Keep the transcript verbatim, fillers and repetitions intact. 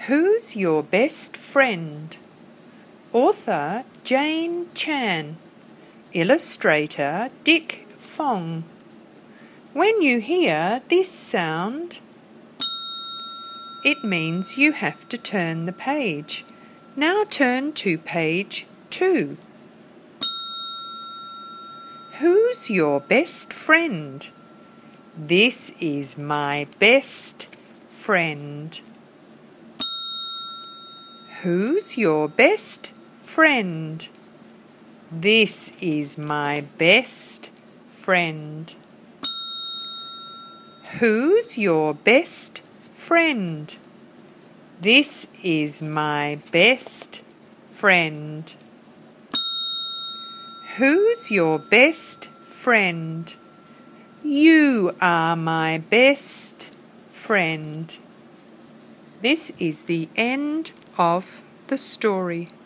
Who's your best friend? Author Jane Chan. Illustrator Dick Fong. When you hear this sound, it means you have to turn the page. Now turn to page two. Who's your best friend? This is my best friend. Who's your best friend? This is my best friend. Who's your best friend? This is my best friend. Who's your best friend? You are my best friend. This is the end of the story.